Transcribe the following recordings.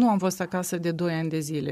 nu am fost acasă de 2 ani de zile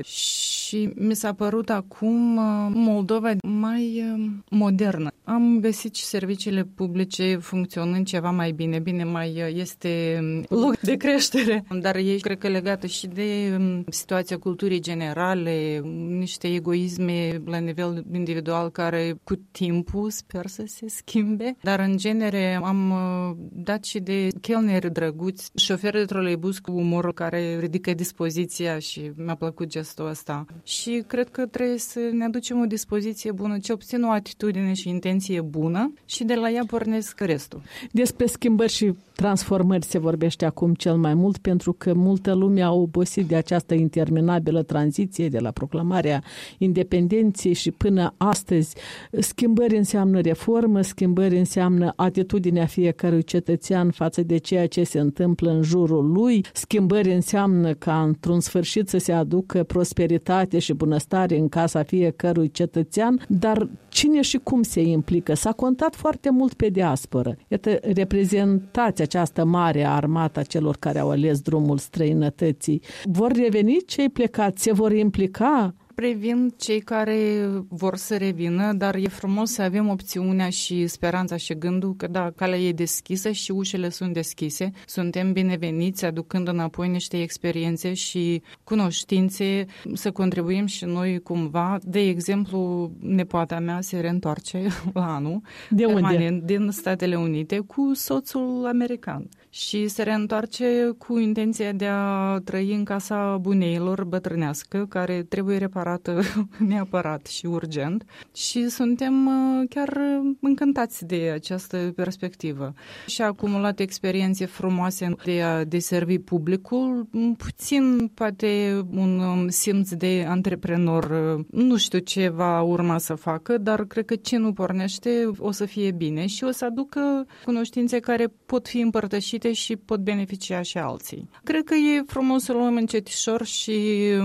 și mi s-a părut acum Moldova mai modernă. Am găsit și serviciile publice funcționând ceva mai bine. Bine, mai este loc de creștere, dar e, cred că, legată și de situația culturii generale, niște egoisme la nivel individual care cu timpul sper să se schimbe. Dar, în genere, am dat și de chelneri drăguți, șoferi de troleibuz cu umor care ridică dispoziția și mi-a plăcut gestul ăsta. Și cred că trebuie să ne aducem o dispoziție bună, ce obțin o atitudine și intenție bună și de la ea pornesc restul. Despre schimbări și transformări se vorbește acum cel mai mult, pentru că multă lume a obosit de această interminabilă tranziție de la proclamarea independenței și până astăzi. Schimbări înseamnă reformă, schimbări înseamnă atitudinea fiecărui cetățean față de ceea ce se întâmplă în jurul lui, schimbări înseamnă ca într-un sfârșit să se aducă prosperitate și bunăstare în casa fiecărui cetățean, dar cine și cum se implică? S-a contat foarte mult pe diasporă. Iată, reprezentați această mare armată a celor care au ales drumul străinătății. Vor reveni cei plecați? Se vor implica? Previn cei care vor să revină, dar e frumos să avem opțiunea și speranța și gândul că da, calea e deschisă și ușile sunt deschise. Suntem bineveniți, aducând înapoi niște experiențe și cunoștințe, să contribuim și noi cumva. De exemplu, nepoata mea se reîntoarce la anul, de permanent, unde? din Statele Unite, cu soțul american. Și se reîntoarce cu intenția de a trăi în casa buneilor bătrânească, care trebuie reparată neapărat și urgent. Și suntem chiar încântați de această perspectivă. Și a acumulat experiențe frumoase de a deservi publicul, puțin poate un simț de antreprenor. Nu știu ce va urma să facă, dar cred că ce nu pornește o să fie bine și o să aducă cunoștințe care pot fi împărtășite și pot beneficia și alții. Cred că e frumos să luăm încetișor și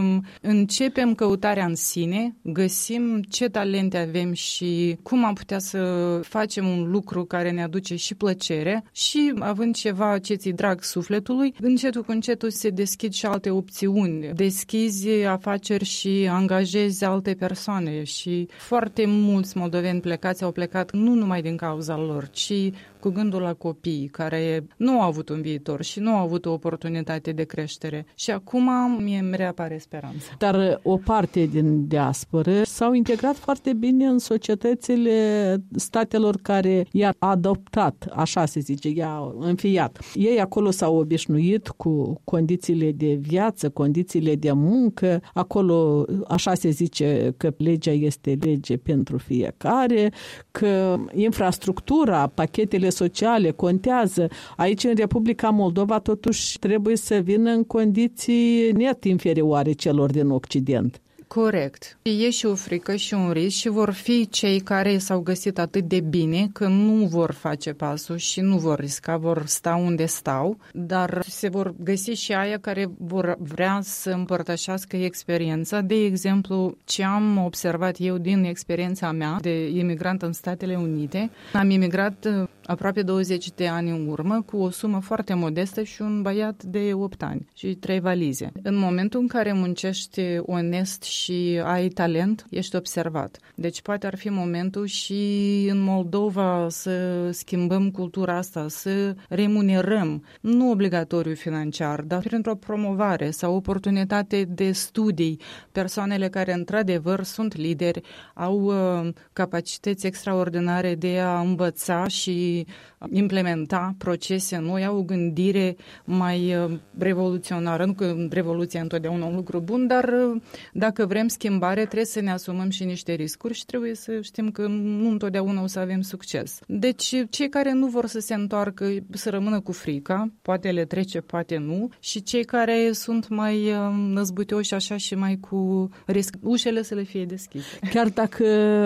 începem căutarea în sine, găsim ce talente avem și cum am putea să facem un lucru care ne aduce și plăcere și având ceva ce ți-i drag sufletului, încetul cu încetul se deschid și alte opțiuni. Deschizi afaceri și angajezi alte persoane și foarte mulți moldoveni plecați au plecat nu numai din cauza lor, ci cu gândul la copii care nu au avut un viitor și nu au avut o oportunitate de creștere. Și acum mie îmi reapare speranța. Dar o parte din diasporă s-au integrat foarte bine în societățile statelor care i-a adoptat, așa se zice, i-a înfiat. Ei acolo s-au obișnuit cu condițiile de viață, condițiile de muncă. Acolo, așa se zice, că legea este lege pentru fiecare, că infrastructura, pachetele sociale contează. Aici, în Republica Moldova, totuși trebuie să vină în condiții net inferioare celor din Occident. Corect. E și o frică și un risc și vor fi cei care s-au găsit atât de bine că nu vor face pasul și nu vor risca, vor sta unde stau, dar se vor găsi și aia care vor vrea să împărtășească experiența. De exemplu, ce am observat eu din experiența mea de imigrant în Statele Unite, am imigrat aproape 20 de ani în urmă cu o sumă foarte modestă și un băiat de 8 ani și 3 valize. În momentul în care muncești onest și ai talent, ești observat. Deci poate ar fi momentul și în Moldova să schimbăm cultura asta, să remunerăm, nu obligatoriu financiar, dar printr-o promovare sau oportunitate de studii, persoanele care într-adevăr sunt lideri, au capacități extraordinare de a învăța și implementa procese noi, au o gândire mai revoluționară. Nu că revoluția e întotdeauna un lucru bun, dar dacă vrem schimbare, trebuie să ne asumăm și niște riscuri și trebuie să știm că nu întotdeauna o să avem succes. Deci, cei care nu vor să se întoarcă, să rămână cu frica, poate le trece, poate nu, și cei care sunt mai năzbutioși așa și mai cu risc, ușele să le fie deschise. Chiar dacă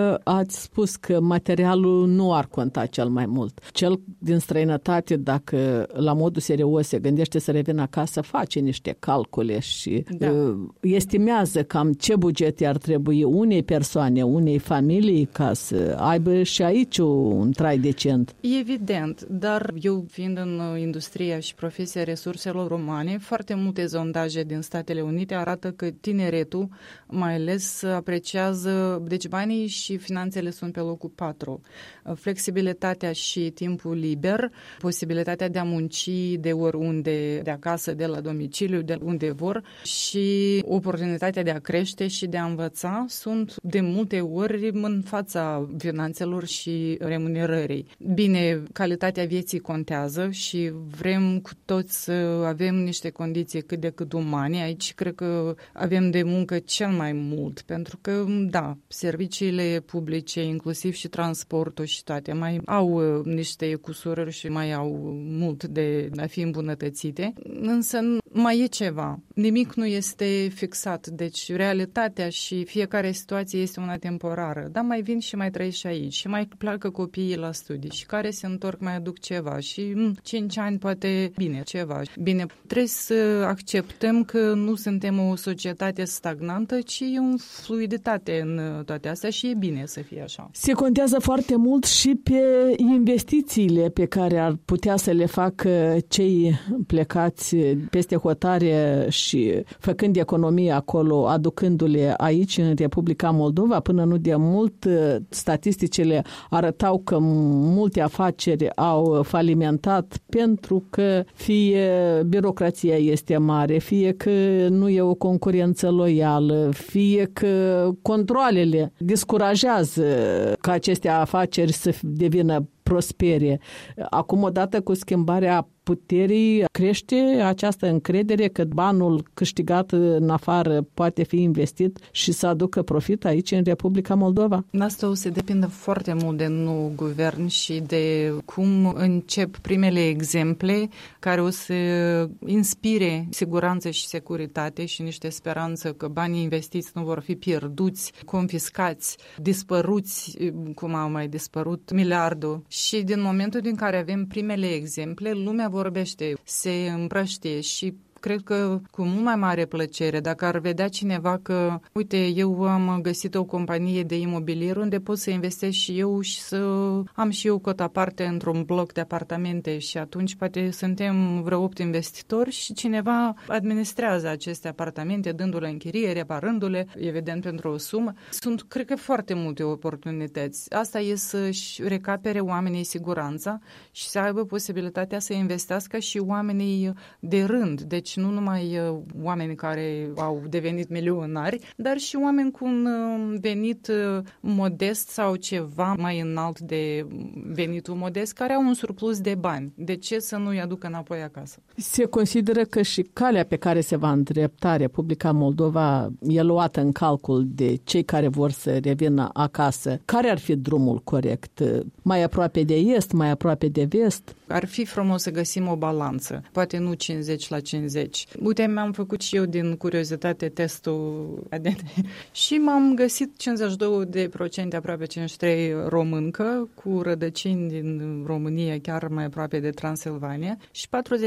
ați spus că materialul nu ar conta cel mai mult, cel din străinătate, dacă la modul serios se gândește să revină acasă, face niște calcule și estimează cam ce ce buget ar trebui unei persoane, unei familii ca să aibă și aici un trai decent? Evident, dar eu fiind în industria și profesia resurselor umane, foarte multe sondaje din Statele Unite arată că tineretul mai ales apreciază, deci banii și finanțele sunt pe locul 4. Flexibilitatea și timpul liber, posibilitatea de a munci de oriunde, de acasă, de la domiciliu, de unde vor și oportunitatea de a crește și de a învăța sunt de multe ori în fața finanțelor și remunerării. Bine, calitatea vieții contează și vrem cu toți să avem niște condiții cât de cât umane. Aici cred că avem de muncă cel mai mult, pentru că, da, serviciile publice, inclusiv și transportul și toate, mai au niște cusurări și mai au mult de a fi îmbunătățite, însă mai e ceva. Nimic nu este fixat, deci realitatea și fiecare situație este una temporară, dar mai vin și mai trăiesc și aici și mai pleacă copiii la studii și care se întorc mai aduc ceva și 5 ani poate bine ceva. Bine, trebuie să acceptăm că nu suntem o societate stagnantă, ci e o fluiditate în toate astea și e bine să fie așa. Se contează foarte mult și pe investițiile pe care ar putea să le facă cei plecați peste hotare și făcând economie acolo, aducându-le aici în Republica Moldova. Până nu de mult, statisticile arătau că multe afaceri au falimentat pentru că fie birocrația este mare, fie că nu e o concurență loială, fie că controalele descurajează ca aceste afaceri să devină prospere. Acum, odată cu schimbarea puterii, crește această încredere că banul câștigat în afară poate fi investit și să aducă profit aici în Republica Moldova? Asta o să depindă foarte mult de nou guvern și de cum încep primele exemple care o să inspire siguranță și securitate și niște speranță că banii investiți nu vor fi pierduți, confiscați, dispăruți, cum au mai dispărut miliardul. Și din momentul din care avem primele exemple, lumea vorbește, se împrăștie și cred că cu mult mai mare plăcere, dacă ar vedea cineva că, uite, eu am găsit o companie de imobilier unde pot să investesc și eu și să am și eu cota parte într-un bloc de apartamente și atunci poate suntem vreo 8 investitori și cineva administrează aceste apartamente, dându-le închirie, reparându-le, evident pentru o sumă. Sunt, cred că, foarte multe oportunități. Asta e să-și recapere oamenii siguranța și să aibă posibilitatea să investească și oamenii de rând. Deci nu numai oameni care au devenit milionari, dar și oameni cu un venit modest sau ceva mai înalt de venitul modest, care au un surplus de bani. De ce să nu-i aducă înapoi acasă? Se consideră că și calea pe care se va îndrepta Republica Moldova e luată în calcul de cei care vor să revină acasă. Care ar fi drumul corect? Mai aproape de est, mai aproape de vest? Ar fi frumos să găsim o balanță. Poate nu 50-50. Uite, mi-am făcut și eu din curiozitate testul ADN și m-am găsit 52%, aproape 53% româncă, cu rădăcini din România, chiar mai aproape de Transilvania, și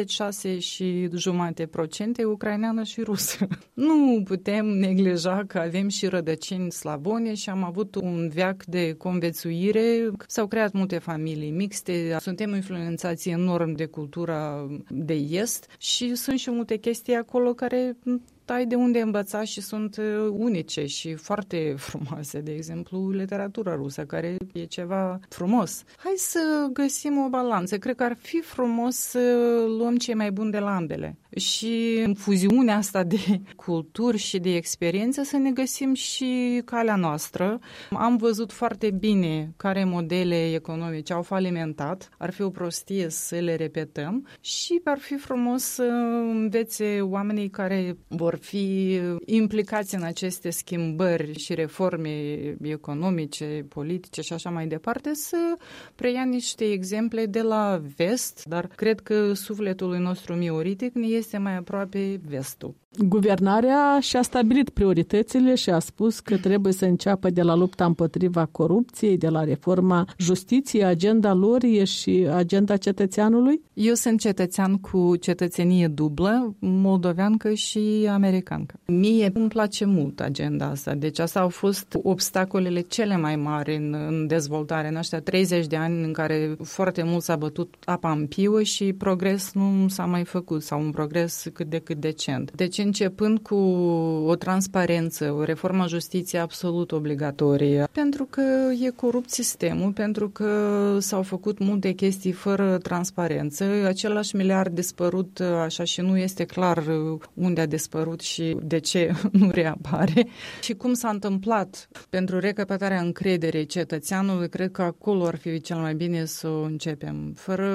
46,5% ucraineană și rusă. Nu putem neglija că avem și rădăcini slavone și am avut un veac de conviețuire. S-au creat multe familii mixte, suntem influențați enorm de cultura de est și sunt și multe chestii acolo care ai de unde învăța și sunt unice și foarte frumoase. De exemplu, literatura rusă, care e ceva frumos. Hai să găsim o balanță. Cred că ar fi frumos să luăm cei mai buni de la ambele. Și în fuziunea asta de culturi și de experiență să ne găsim și calea noastră. Am văzut foarte bine care modele economice au falimentat. Ar fi o prostie să le repetăm și ar fi frumos să învețe oamenii care vor fi implicați în aceste schimbări și reforme economice, politice și așa mai departe, să preia niște exemple de la vest, dar cred că sufletul nostru mioritic ne este mai aproape vestul. Guvernarea și-a stabilit prioritățile și a spus că trebuie să înceapă de la lupta împotriva corupției, de la reforma justiției. Agenda lor e și agenda cetățeanului? Eu sunt cetățean cu cetățenie dublă, moldoveancă și americancă. Mie îmi place mult agenda asta, deci asta au fost obstacolele cele mai mari în dezvoltare în ăștia 30 de ani în care foarte mult s-a bătut apa în piuă și progres nu s-a mai făcut sau un progres cât de cât decent. Deci începând cu o transparență, o reformă justiției absolut obligatorie, pentru că e corupt sistemul, pentru că s-au făcut multe chestii fără transparență, același miliard dispărut așa și nu este clar unde a dispărut și de ce nu reapare și cum s-a întâmplat pentru recapătarea încrederii cetățeanului, cred că acolo ar fi cel mai bine să o începem. Fără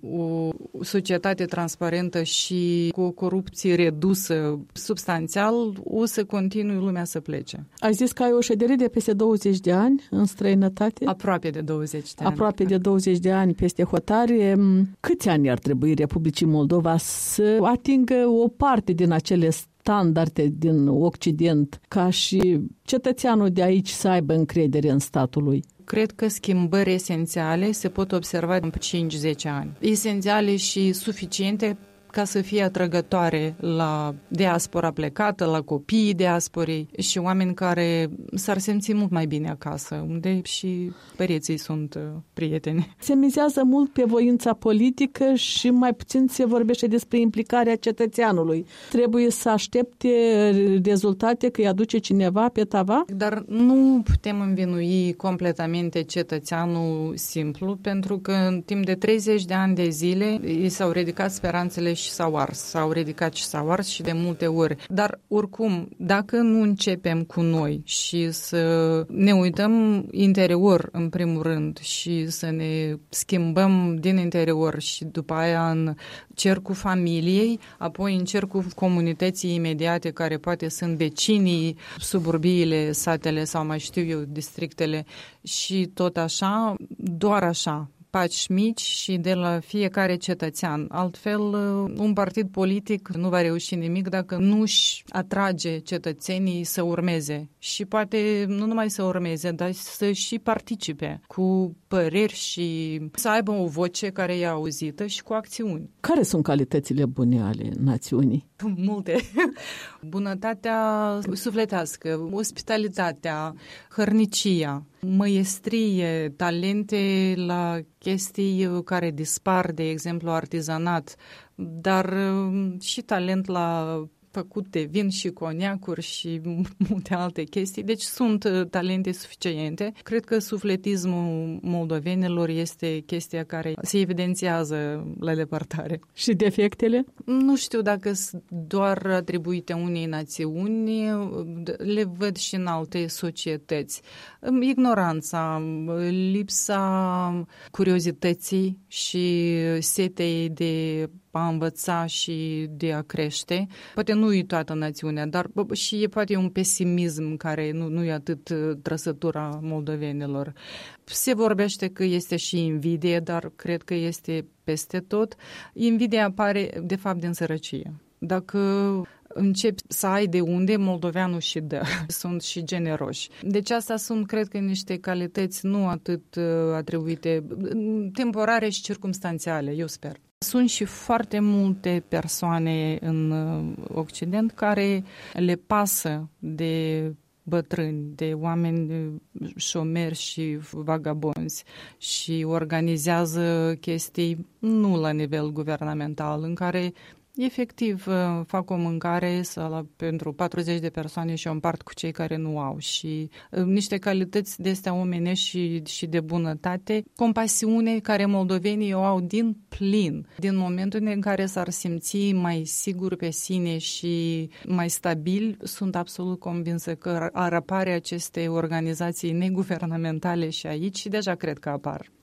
o societate transparentă și cu o corupție redusă substanțial, o să continui lumea să plece. Ai zis că ai o ședere de peste 20 de ani în străinătate? Aproape de 20 de ani. Aproape de 20 de ani peste hotare. Câți ani ar trebui Republicii Moldova să atingă o parte din acele standarde din Occident ca și cetățeanul de aici să aibă încredere în statul lui? Cred că schimbări esențiale se pot observa în 5-10 ani. Esențiale și suficiente ca să fie atrăgătoare la diaspora plecată, la copiii diasporei și oameni care s-ar simți mult mai bine acasă, unde și părinții sunt prieteni. Se mizează mult pe voința politică și mai puțin se vorbește despre implicarea cetățeanului. Trebuie să aștepte rezultate că îi aduce cineva pe tava? Dar nu putem învinui completamente cetățeanul simplu, pentru că în timp de 30 de ani de zile i s-au ridicat speranțele și s-au ridicat și s-au ars și de multe ori. Dar oricum, dacă nu începem cu noi și să ne uităm interior în primul rând și să ne schimbăm din interior și după aia în cercul familiei, apoi în cercul comunității imediate care poate sunt vecinii, suburbiile, satele sau mai știu eu, districtele și tot așa, doar așa, pași mici și de la fiecare cetățean. Altfel, un partid politic nu va reuși nimic dacă nu își atrage cetățenii să urmeze. Și poate nu numai să urmeze, dar să și participe cu păreri și să aibă o voce care e auzită și cu acțiuni. Care sunt calitățile bune ale națiunii? Multe. Bunătatea sufletească, ospitalitatea, hărnicia, măiestrie, talente la chestii care dispar, de exemplu artizanat, dar și talent la făcut de vin și coniacuri și multe alte chestii. Deci sunt talente suficiente. Cred că sufletismul moldovenilor este chestia care se evidențiază la depărtare. Și defectele? Nu știu dacă sunt doar atribuite unei națiuni, le văd și în alte societăți. Ignoranța, lipsa curiozității și setei de a învăța și de a crește. Poate nu e toată națiunea, dar și poate un pesimism care nu e atât trăsătura moldovenilor. Se vorbește că este și invidie, dar cred că este peste tot. Invidia apare, de fapt, din sărăcie. Dacă începi să ai de unde, moldoveanul și dă. Sunt și generoși. Deci asta sunt, cred că, niște calități nu atât atribuite, temporare și circumstanțiale, eu sper. Sunt și foarte multe persoane în Occident care le pasă de bătrâni, de oameni șomeri și vagabonzi și organizează chestii nu la nivel guvernamental, în care efectiv fac o mâncare pentru 40 de persoane și o împart cu cei care nu au și niște calități de astea omenești și de bunătate, compasiune care moldovenii o au din plin. Din momentul în care s-ar simți mai sigur pe sine și mai stabil, sunt absolut convinsă că ar apare aceste organizații neguvernamentale și aici și deja cred că apar.